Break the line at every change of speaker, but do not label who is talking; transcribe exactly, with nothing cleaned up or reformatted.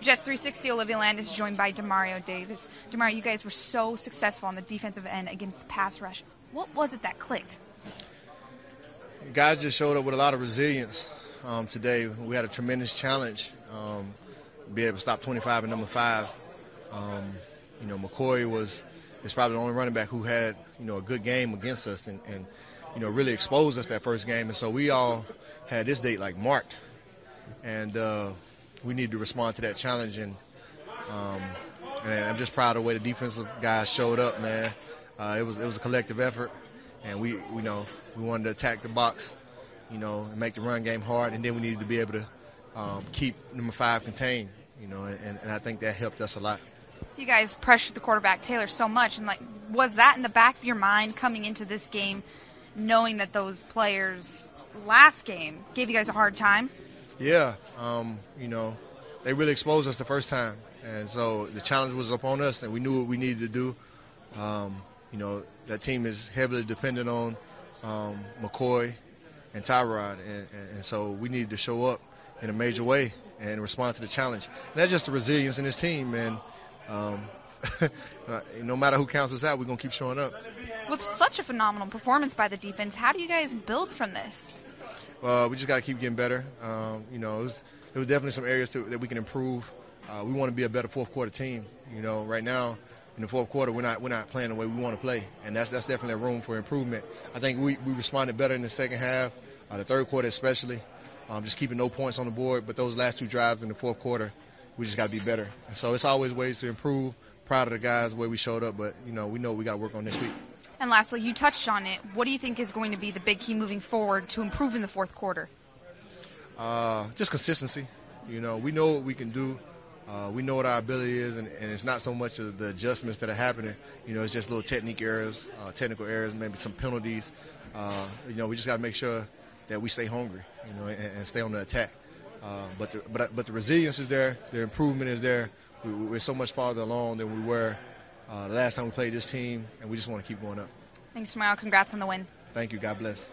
Jets three sixty, Olivia Landis joined by Demario Davis. Demario, you guys were so successful on the defensive end against the pass rush. What was it that clicked?
Guys just showed up with a lot of resilience um, today. We had a tremendous challenge, um, be able to stop twenty-five and number five. Um, you know, McCoy was is probably the only running back who had, you know, a good game against us and, and, you know, really exposed us that first game. And so we all had this date like marked. And uh, we needed to respond to that challenge. And, um, and I'm just proud of the way the defensive guys showed up, man. Uh, it was it was a collective effort. And we, you know, we wanted to attack the box, you know, and make the run game hard. And then we needed to be able to um, keep number five contained, you know, and, and I think that helped us a lot.
You guys pressured the quarterback, Taylor, so much. And, like, was that in the back of your mind coming into this game, knowing that those players last game gave you guys a hard time?
Yeah. Um, you know, they really exposed us the first time. And so the challenge was upon us, and we knew what we needed to do. Um, you know, that team is heavily dependent on um, McCoy and Tyrod. And, and, and so we needed to show up in a major way and respond to the challenge. And that's just the resilience in this team, and Um, no matter who counts us out, we're going to keep showing up.
With such a phenomenal performance by the defense, how do you guys build from this?
Well, we just got to keep getting better. Um, you know, it was, it was definitely some areas to, that we can improve. Uh, we want to be a better fourth quarter team. You know, right now in the fourth quarter, we're not we're not playing the way we want to play, and that's that's definitely a room for improvement. I think we, we responded better in the second half, uh, the third quarter especially, um, just keeping no points on the board. But those last two drives in the fourth quarter, we just got to be better. And so it's always ways to improve. Proud of the guys, the way we showed up, but, you know, we know we got to work on this week.
And lastly, you touched on it. What do you think is going to be the big key moving forward to improve in the fourth quarter?
Uh, just consistency. You know, we know what we can do. Uh, we know what our ability is, and, and it's not so much of the adjustments that are happening. You know, it's just little technique errors, uh, technical errors, maybe some penalties. Uh, you know, we just got to make sure that we stay hungry, you know, and, and stay on the attack. Uh, but, the, but but the resilience is there. The improvement is there. We, we're so much farther along than we were uh, the last time we played this team, and we just want to keep going up.
Thanks, Demario. Congrats on the win.
Thank you. God bless.